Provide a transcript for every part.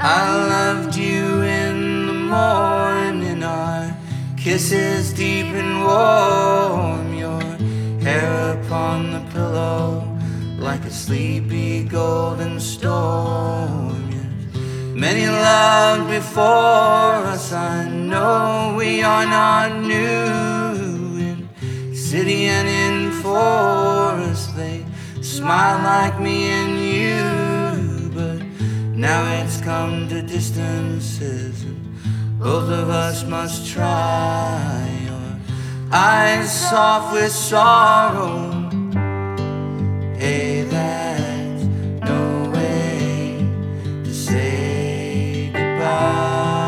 I loved you in the morning, our kisses deep and warm, your hair upon the pillow like a sleepy golden storm. Yes. Many loved before us, I know we are not new. In city and in forest they smile like me and you, but now it's come to distances and both of us must try. Your eyes soft with sorrow, hey, that's no way to say goodbye.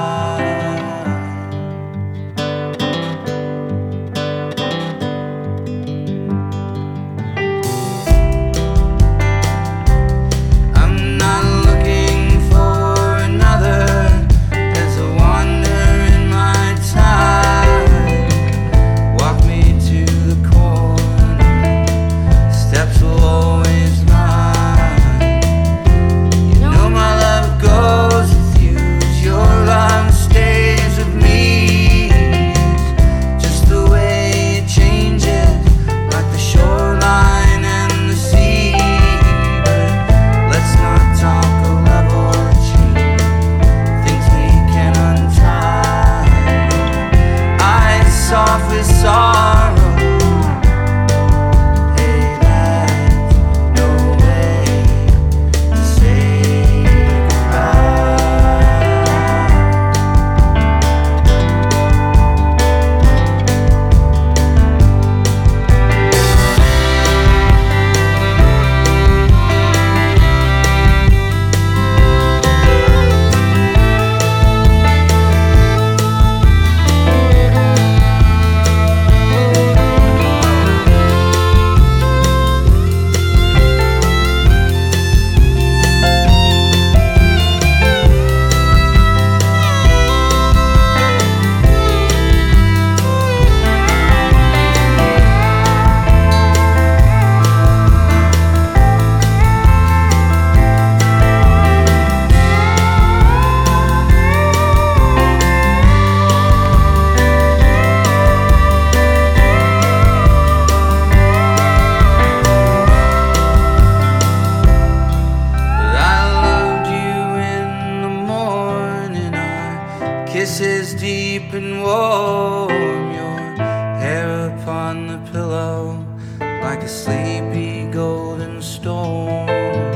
I'm not looking for another. There's a wonder in my time. Walk me to the corner, steps will always mine. You know my love goes with you, your love stays with me. It's just the way it changes, like the shoreline and the sea. But let's not talk a level change, things we can untie. Eyes soft with sorrow, hey, that's no way to say goodbye. Kisses deep and warm, your hair upon the pillow like a sleepy golden storm.